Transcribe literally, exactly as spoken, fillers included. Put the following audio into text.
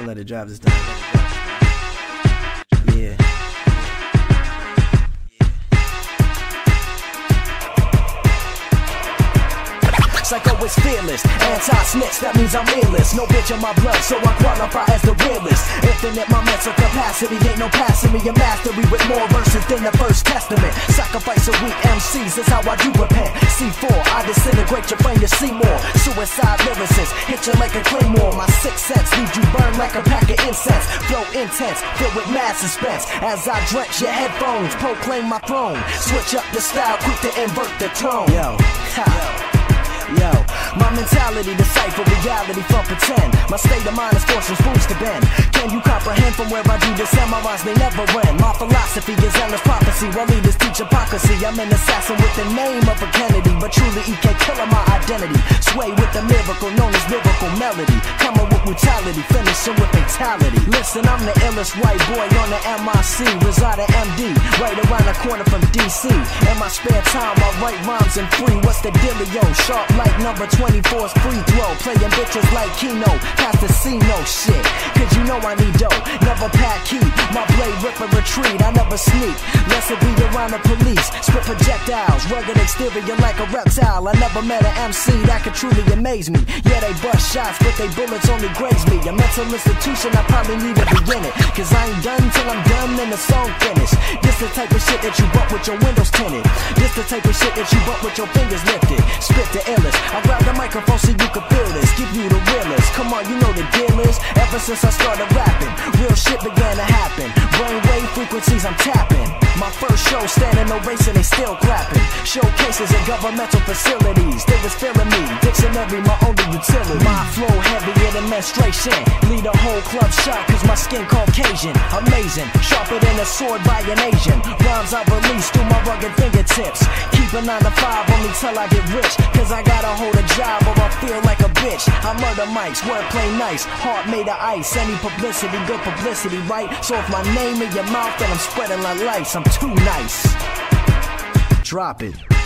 let it drive this time. Yeah. Psycho is fearless, anti-snitch, that means I'm illest. No bitch in my blood, so I qualify as the realest. Infinite, my mental capacity, ain't no passing me. A mastery with more verses than the First Testament. Sacrifice of weak M Cs, that's how I do repent. C four, I disintegrate your brain to see more. Suicide lyricists, hit you like a claymore. My sixth sense leaves you burned like a pack of incense. Flow intense, filled with mad suspense. As I drench your headphones, proclaim my throne. Switch up the style, quick to invert the tone. Yo, ha. Yo, my mentality decipher reality from pretend. My state of mind is forcing spoons to bend. Can you comprehend from where I do this? Memorize they never end. My philosophy is endless prophecy, while leaders teach hypocrisy. I'm an assassin with the name of a Kennedy, but truly E K killer my identity. Sway with the miracle known as lyrical melody. Coming with brutality, finishing with fatality. Listen, I'm the illest white boy on the M I C. Reside at M D, right around the corner from D C. In my spare time, I write rhymes and free. What's the dealio? Sharp like number twenty-four's free throw. Playing bitches like Keno, past the C no shit. Cause you know I need dough, never pack heat. My blade rip and retreat, I never sneak. Lest it be around the police. Spit projectiles, rugged exterior like a reptile. I never met an M C that could truly amaze me. Yeah, they bust shots, but they bullets only graze me. A mental institution, I probably need to be in it. Cause I ain't done till I'm done and the song finished. This the type of shit that you bump with your windows tinted. This the type of shit that you bump with your fingers lifted. Spit the illest, I grab the microphone so you can feel this. Give you the realest, come on, you know the deal is. Ever since I started rapping, real shit began to happen. Brainwave frequencies I'm tapping. My first show, standing ovation, they still clapping. Showcases in governmental facilities, they was feeling me. Dictionary, my only utility. My flow heavier than menstruation. Lead a whole club shot, cause my skin Caucasian. Amazing, sharper than a sword by an Asian. Rhymes I release through my rugged fingertips. Keep a nine to five only till I get rich. Cause I gotta hold a job or I feel like a bitch. I murder mics, wordplay nice, heart made of ice. Any publicity, good publicity, right? So if my name in your mouth, then I'm spreading like lights. I'm too nice. Drop it.